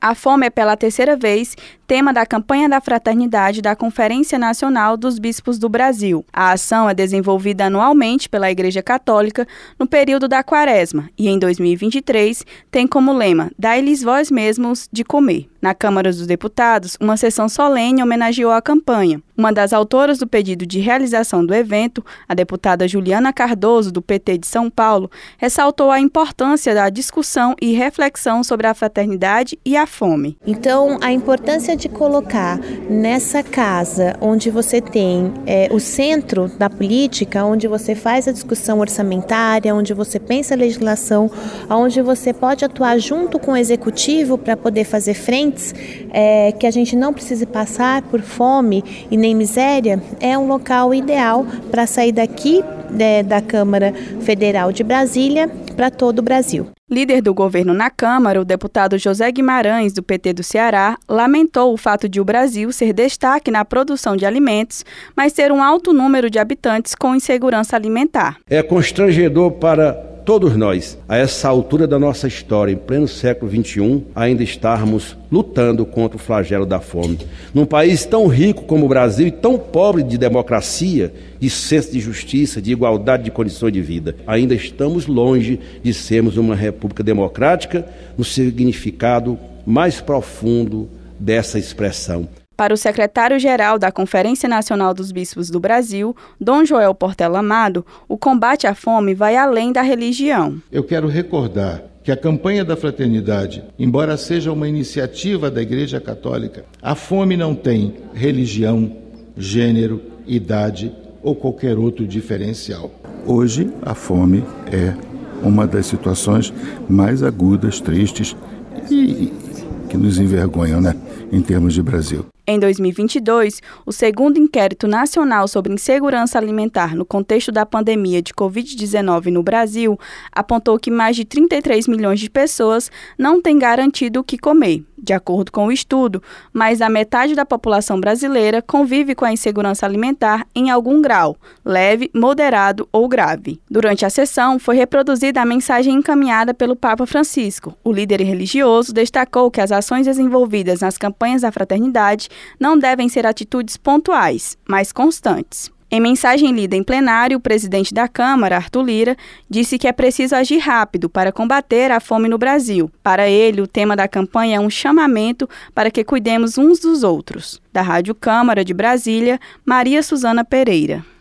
A fome é pela terceira vez tema da campanha da Fraternidade da Conferência Nacional dos Bispos do Brasil. A ação é desenvolvida anualmente pela Igreja Católica no período da Quaresma e em 2023 tem como lema "Dai-lhes vós mesmos de comer". Na Câmara dos Deputados, uma sessão solene homenageou a campanha. Uma das autoras do pedido de realização do evento, a deputada Juliana Cardoso, do PT de São Paulo, ressaltou a importância da discussão e reflexão sobre a fraternidade e a fome. Então, a importância de colocar nessa casa, onde você tem o centro da política, onde você faz a discussão orçamentária, onde você pensa a legislação, onde você pode atuar junto com o executivo para poder fazer frentes, que a gente não precise passar por fome e nem miséria, é um local ideal para sair daqui da Câmara Federal de Brasília para todo o Brasil. Líder do governo na Câmara, o deputado José Guimarães, do PT do Ceará, lamentou o fato de o Brasil ser destaque na produção de alimentos, mas ter um alto número de habitantes com insegurança alimentar. É constrangedor para todos nós, a essa altura da nossa história, em pleno século XXI, ainda estarmos lutando contra o flagelo da fome. Num país tão rico como o Brasil e tão pobre de democracia, de senso de justiça, de igualdade de condições de vida, ainda estamos longe de sermos uma república democrática no significado mais profundo dessa expressão. Para o secretário-geral da Conferência Nacional dos Bispos do Brasil, Dom Joel Portela Amado, o combate à fome vai além da religião. Eu quero recordar que a campanha da fraternidade, embora seja uma iniciativa da Igreja Católica, a fome não tem religião, gênero, idade ou qualquer outro diferencial. Hoje, a fome é uma das situações mais agudas, tristes e que nos envergonham, em termos de Brasil. Em 2022, o segundo inquérito nacional sobre insegurança alimentar no contexto da pandemia de Covid-19 no Brasil apontou que mais de 33 milhões de pessoas não têm garantido o que comer. De acordo com o estudo, mais da metade da população brasileira convive com a insegurança alimentar em algum grau, leve, moderado ou grave. Durante a sessão, foi reproduzida a mensagem encaminhada pelo Papa Francisco. O líder religioso destacou que as ações desenvolvidas nas campanhas da fraternidade não devem ser atitudes pontuais, mas constantes. Em mensagem lida em plenário, o presidente da Câmara, Arthur Lira, disse que é preciso agir rápido para combater a fome no Brasil. Para ele, o tema da campanha é um chamamento para que cuidemos uns dos outros. Da Rádio Câmara de Brasília, Maria Suzana Pereira.